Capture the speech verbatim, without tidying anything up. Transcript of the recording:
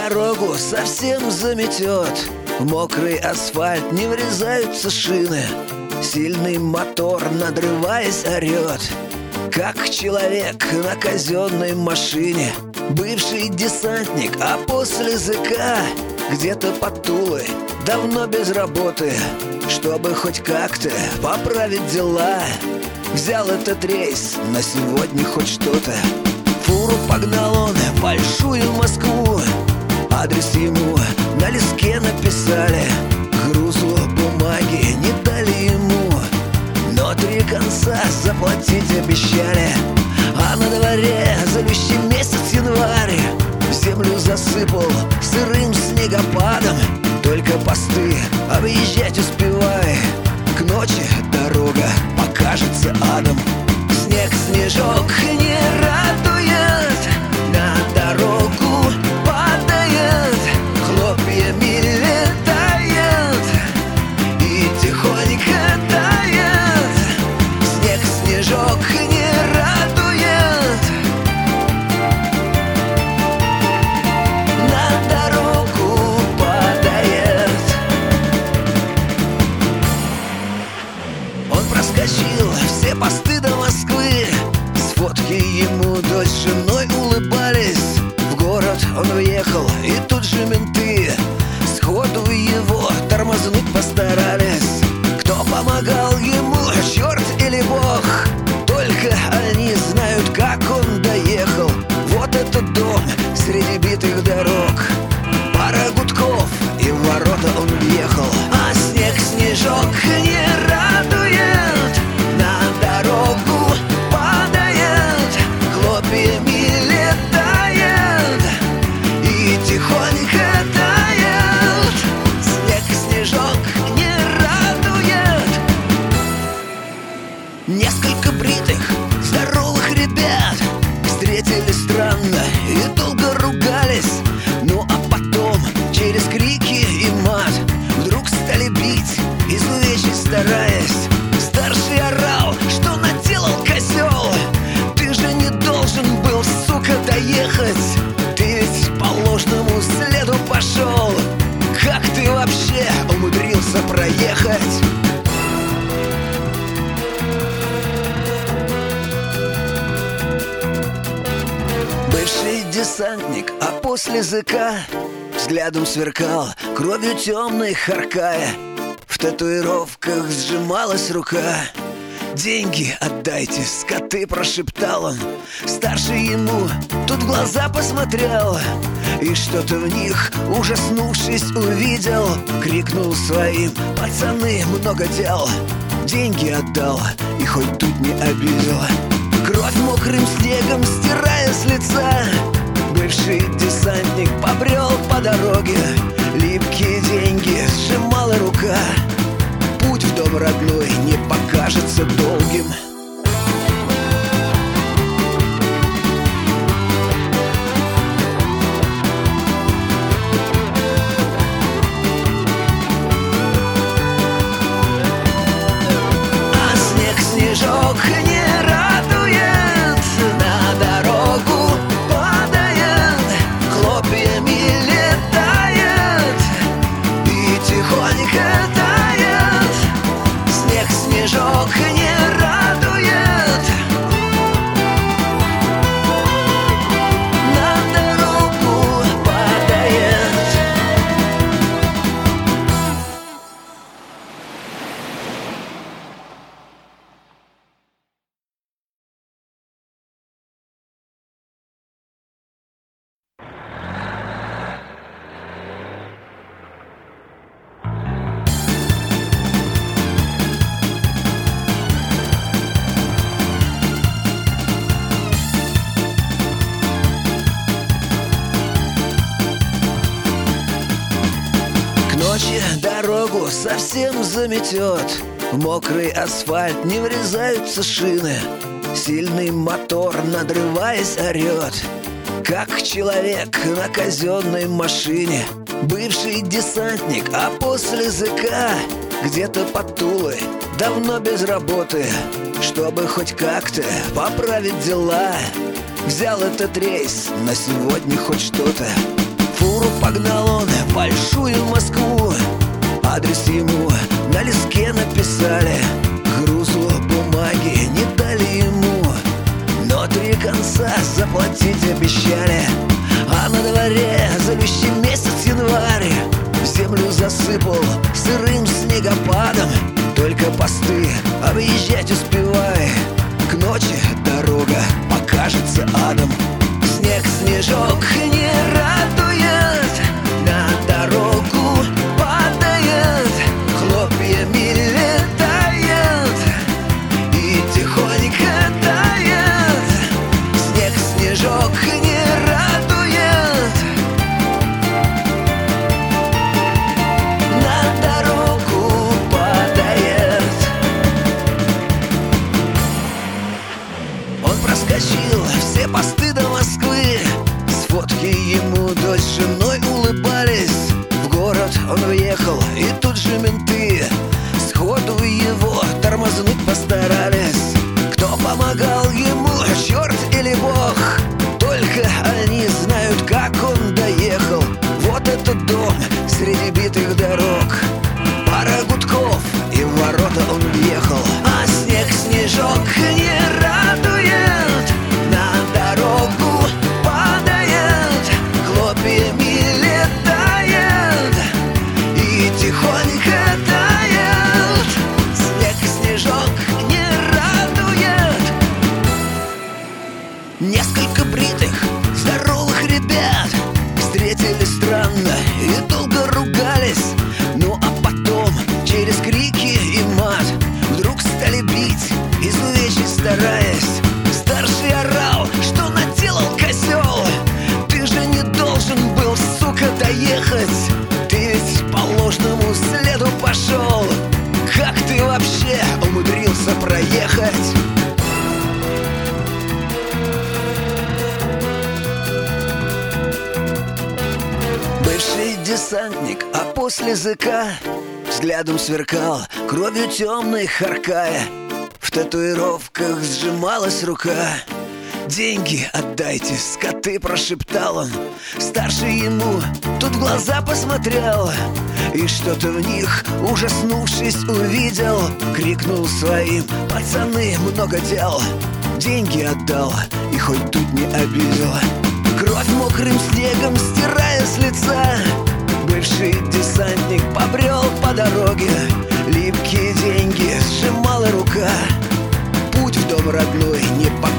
дорогу совсем заметет. В мокрый асфальт не врезаются шины. Сильный мотор, надрываясь, орет, как человек на казенной машине. Бывший десантник, а после ЗК где-то под Тулой, давно без работы. Чтобы хоть как-то поправить дела, взял этот рейс, на сегодня хоть что-то. Фуру погнал он в большую Москву. Адрес ему на листке написали. Грузу бумаги не дали ему, но три конца заплатить обещали. А на дворе зовущий месяц январь. Землю засыпал сырым снегопадом. Только посты объезжать успевай. К ночи дорога покажется адом. Снег, снежок не радует, на дорогу падает, хлопьями летает и тихонько тает. Снег, снежок не радует, на дорогу падает. Он проскочил все посты до Москвы. С фотки ему дочь с женой улыбались. В город он въехал, и тут же менты сходу его тормознуть постарались. Кто помогал ему, черт или бог, только они знают, как он доехал. Вот этот дом среди битых дорог. Пара гудков, и в ворота он въехал. А снег, снежок не радует, на дорогу падает, хлопьями летает и тихонько тает. Снег, снежок не радует. Несколько бритых, здоровых ребят встретили странно и долго ругались. Ну а потом через крики и мат вдруг стали бить, изувечить стараясь. Старший орал, что наделал козел. Ты же не должен был, сука, доехать. Ты ведь по ложному следу пошел. Как ты вообще умудрился проехать? Бывший десантник, а после ЗК взглядом сверкал, кровью темной харкая. В татуировках сжималась рука. «Деньги отдайте, скоты!» — прошептал он. Старший ему тут в глаза посмотрел и что-то в них, ужаснувшись, увидел. Крикнул своим: «Пацаны, много дел!» Деньги отдал и хоть тут не обидел. Кровь мокрым снегом стирая с лица, бывший десантник побрел по дороге. Липкие деньги сжимала рука. Путь в дом родной не покажется долгим. А снег, снежок не радует, на дорогу падает, хлопьями летает и тихонько тает. Снег, снежок не радует, на дорогу падает. Дорогу совсем заметет. В мокрый асфальт не врезаются шины. Сильный мотор, надрываясь, орет, как человек на казенной машине. Бывший десантник, а после ЗК где-то под Тулой, давно без работы. Чтобы хоть как-то поправить дела, взял этот рейс, на сегодня хоть что-то. фуру погнал он в большую Москву. Адрес ему на листке написали, грузу бумаги не дали ему, но три конца заплатить обещали. А на дворе злющий месяц январь, землю засыпал сырым снегопадом. Только посты объезжать успевай, к ночи дорога покажется адом. Снег, снежок не радует, на дорогу падает, хлопьями летает и тихонько тает. Снег, снежок не радует, на дорогу падает. Он проскочил все посты до Москвы, с фотки ему дочь с женой улыбались. В город он въехал, и тут же менты сходу его тормознуть постарались. Кто помогал ему, черт или бог, только они знают, как он доехал. Вот этот дом среди битых дорог, пара гудков, и в ворота он въехал. А снег, снежок не радует, на дорогу падает, хлопьями летает и тихонько тает. Снег, снежок не радует. Несколько бритых, здоровых ребят встретились странно и долго ругались. Ну а потом через крики и мат вдруг стали бить, из увечий стараясь. Старший орал, что наделал козел, ты же не должен был, сука, доехать, ты ведь по ложному следу пошел. Как ты вообще умудрился проехать? Бывший десантник, а после ЗК взглядом сверкал, кровью темной харкая. В татуировках сжималась рука. «Деньги отдайте, скоты!» — прошептал он. Старший ему тут в глаза посмотрел и что-то в них, ужаснувшись, увидел. Крикнул своим: «Пацаны, много дел!» Деньги отдал и хоть тут не обидел. Кровь мокрым снегом стирая с лица, бывший десантник побрел по дороге. Липкие деньги сжимала рука. Путь в дом родной не покажет.